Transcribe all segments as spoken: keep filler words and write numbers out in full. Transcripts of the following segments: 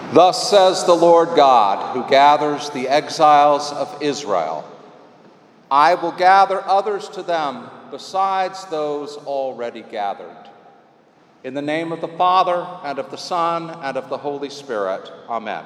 Thus says the Lord God, who gathers the exiles of Israel, I will gather others to them besides those already gathered. In the name of the Father, and of the Son, and of the Holy Spirit. Amen.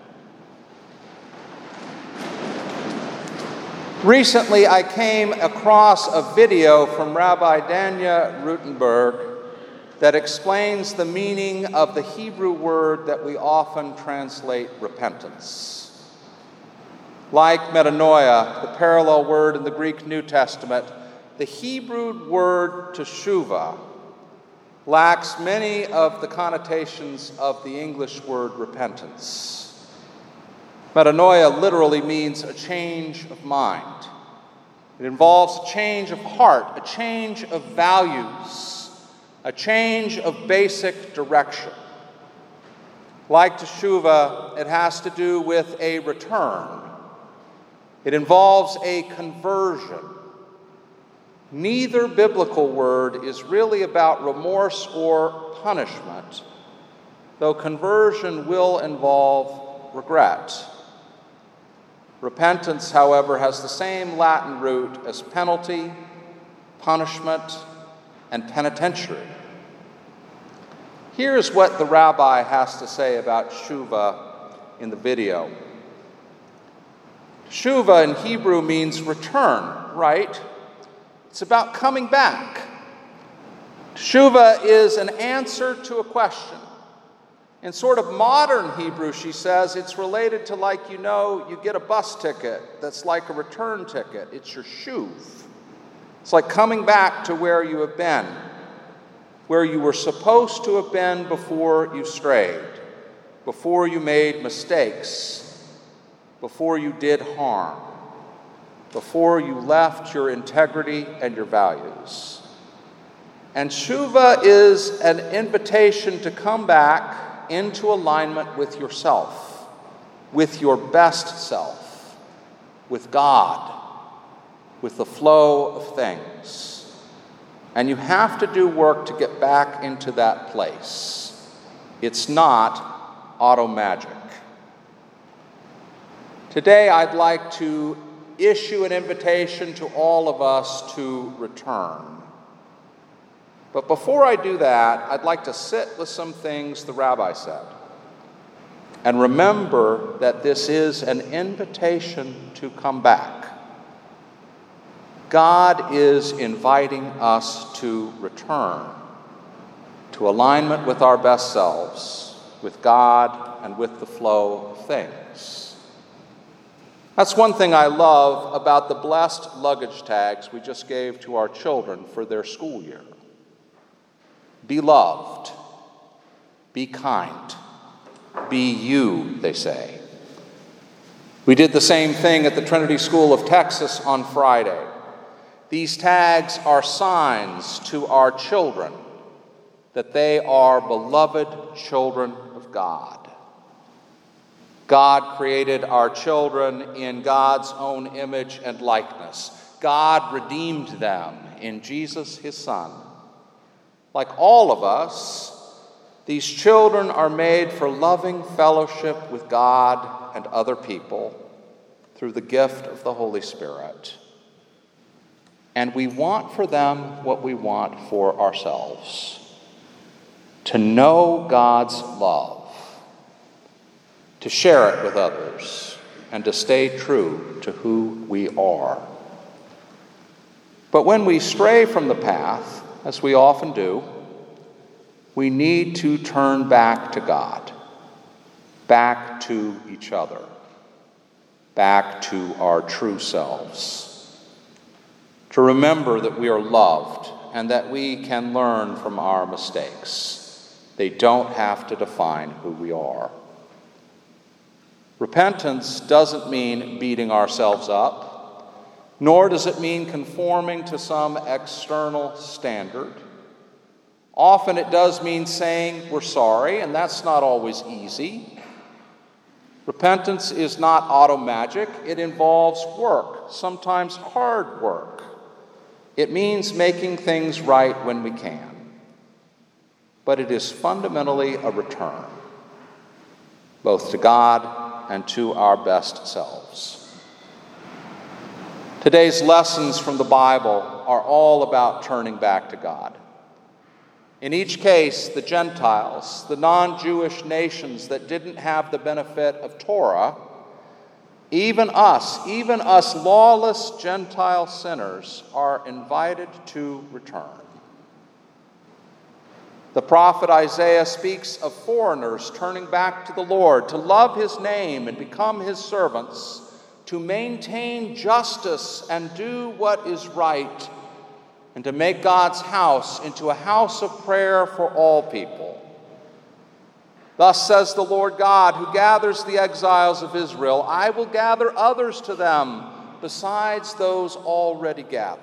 Recently, I came across a video from Rabbi Danya Rutenberg that explains the meaning of the Hebrew word that we often translate repentance. Like metanoia, the parallel word in the Greek New Testament, the Hebrew word teshuvah lacks many of the connotations of the English word repentance. Metanoia literally means a change of mind. It involves a change of heart, a change of values, a change of basic direction. Like teshuvah, it has to do with a return. It involves a conversion. Neither biblical word is really about remorse or punishment, though conversion will involve regret. Repentance, however, has the same Latin root as penalty, punishment, and penitentiary. Here's what the rabbi has to say about teshuvah in the video. Teshuvah in Hebrew means return, right? It's about coming back. Teshuvah is an answer to a question. In sort of modern Hebrew, she says, it's related to, like, you know, you get a bus ticket that's like a return ticket. It's your shuv. It's like coming back to where you have been, where you were supposed to have been before you strayed, before you made mistakes, before you did harm, before you left your integrity and your values. And teshuvah is an invitation to come back into alignment with yourself, with your best self, with God, with the flow of things. And you have to do work to get back into that place. It's not auto magic. Today, I'd like to issue an invitation to all of us to return. But before I do that, I'd like to sit with some things the rabbi said. And remember that this is an invitation to come back. God is inviting us to return to alignment with our best selves, with God, and with the flow of things. That's one thing I love about the blessed luggage tags we just gave to our children for their school year. Be loved, be kind, be you, they say. We did the same thing at the Trinity School of Texas on Friday. These tags are signs to our children that they are beloved children of God. God created our children in God's own image and likeness. God redeemed them in Jesus, his Son. Like all of us, these children are made for loving fellowship with God and other people through the gift of the Holy Spirit. And we want for them what we want for ourselves: to know God's love, to share it with others, and to stay true to who we are. But when we stray from the path, as we often do, we need to turn back to God, back to each other, back to our true selves. To remember that we are loved and that we can learn from our mistakes. They don't have to define who we are. Repentance doesn't mean beating ourselves up, nor does it mean conforming to some external standard. Often it does mean saying we're sorry, and that's not always easy. Repentance is not auto magic. It involves work, sometimes hard work. It means making things right when we can. But it is fundamentally a return. both to God and to our best selves. Today's lessons from the Bible are all about turning back to God. In each case, the Gentiles, the non-Jewish nations that didn't have the benefit of Torah, even us, even us lawless Gentile sinners, are invited to return. The prophet Isaiah speaks of foreigners turning back to the Lord, to love his name and become his servants, to maintain justice and do what is right, and to make God's house into a house of prayer for all people. Thus says the Lord God, who gathers the exiles of Israel, I will gather others to them besides those already gathered.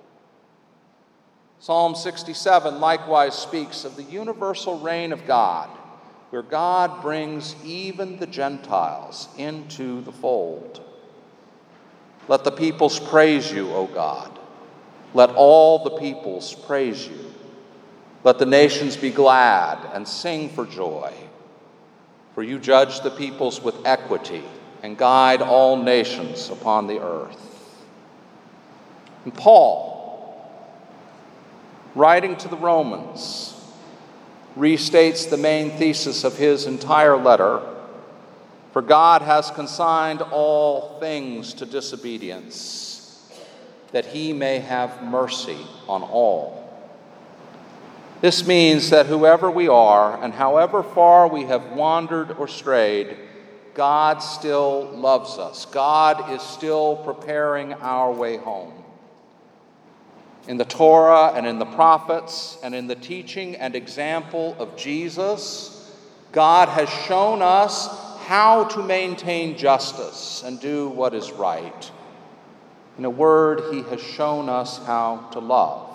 Psalm sixty-seven likewise speaks of the universal reign of God, where God brings even the Gentiles into the fold. Let the peoples praise you, O God. Let all the peoples praise you. Let the nations be glad and sing for joy. For you judge the peoples with equity and guide all nations upon the earth. And Paul, writing to the Romans, restates the main thesis of his entire letter. For God has consigned all things to disobedience, that he may have mercy on all. This means that whoever we are and however far we have wandered or strayed, God still loves us. God is still preparing our way home. In the Torah and in the prophets and in the teaching and example of Jesus, God has shown us how to maintain justice and do what is right. In a word, he has shown us how to love.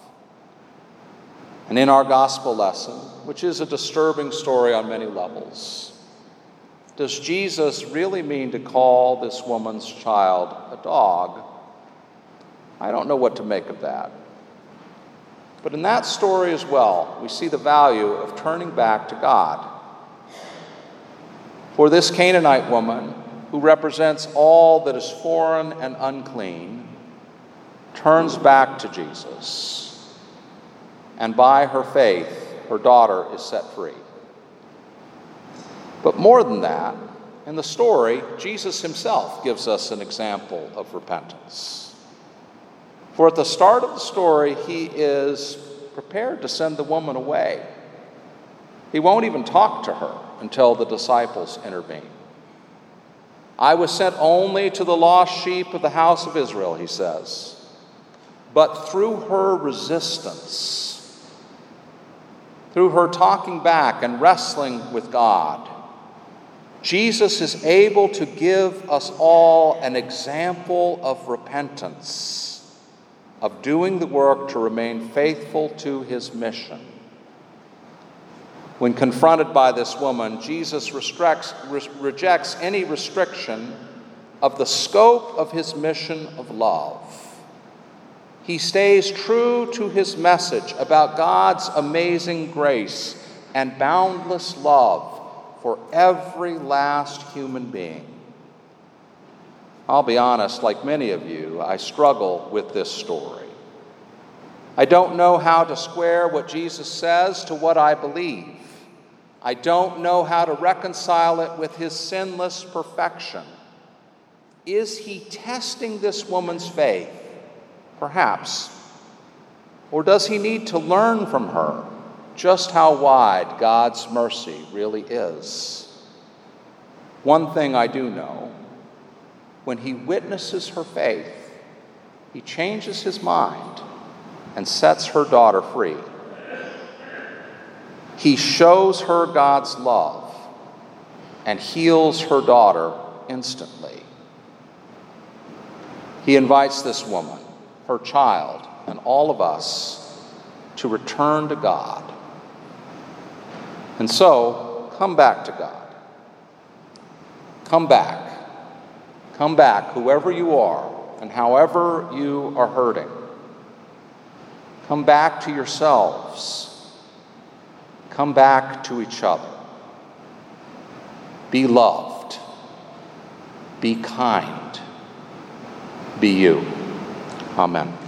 And in our gospel lesson, which is a disturbing story on many levels, does Jesus really mean to call this woman's child a dog? I don't know what to make of that. But in that story as well, we see the value of turning back to God. For this Canaanite woman, who represents all that is foreign and unclean, turns back to Jesus. And by her faith, her daughter is set free. But more than that, in the story, Jesus himself gives us an example of repentance. For at the start of the story, he is prepared to send the woman away. He won't even talk to her until the disciples intervene. I was sent only to the lost sheep of the house of Israel, he says. But through her resistance, through her talking back and wrestling with God, Jesus is able to give us all an example of repentance, of doing the work to remain faithful to his mission. When confronted by this woman, Jesus restricts, re- rejects any restriction of the scope of his mission of love. He stays true to his message about God's amazing grace and boundless love for every last human being. I'll be honest, like many of you, I struggle with this story. I don't know how to square what Jesus says to what I believe. I don't know how to reconcile it with his sinless perfection. Is he testing this woman's faith? Perhaps. Or does he need to learn from her just how wide God's mercy really is? One thing I do know, when he witnesses her faith, he changes his mind and sets her daughter free. He shows her God's love and heals her daughter instantly. He invites this woman, her child, and all of us to return to God. And so, come back to God. Come back. Come back, whoever you are and however you are hurting. Come back to yourselves. Come back to each other. Be loved. Be kind. Be you. Amen.